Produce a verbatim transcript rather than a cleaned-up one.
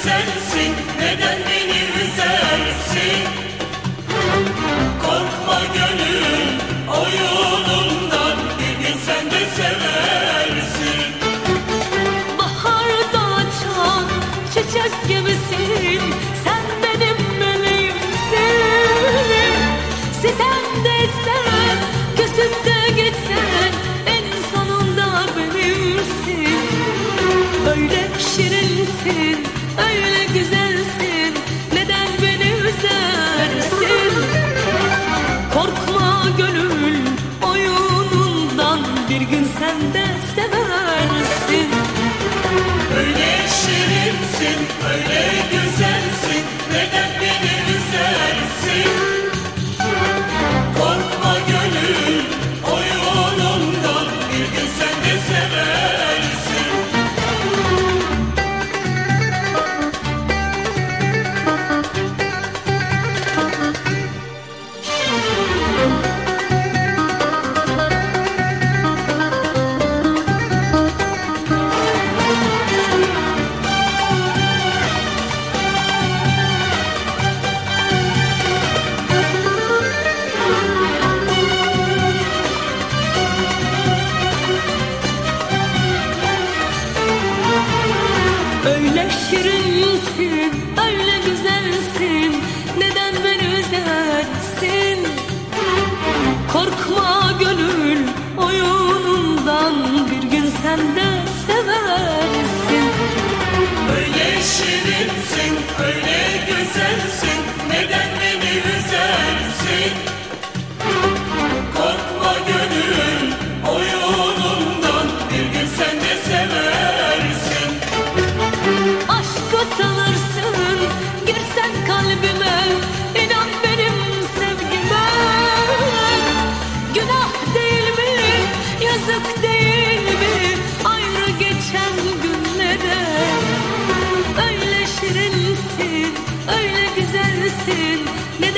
güzelsin, neden beni üzersin? Korkma gönül oyunundan, bir gün sen de seversin. Baharda açan çiçek gibisin, sen benim meleğimsin. Sitemdeysen, küsüp de gitsen, en sonunda benimsin. Öyle şirinsin, öyle güzelsin, neden beni üzersin? Korkma gönül oyunundan, bir gün sen de seversin. Öyle şirinsin, öyle güzelsin, neden beni üzersin? Korkma gönül oyunundan, bir gün sen de seversin. Öyle şirinsin, öyle güzelsin, neden beni üzersin? Korkma gönül oyunundan, bir gün sen de seversin. Öyle şirinsin, öyle güzelsin, neden beni üzersin? Korkma gönül oyunundan, bir gün sen de seversin. Aşk tanırsın, girsen kalbime, inan benim sevgime. Günah değil mi, yazık değil mi, ayrı geçen günlere. Öyle şirinsin, öyle güzelsin, neden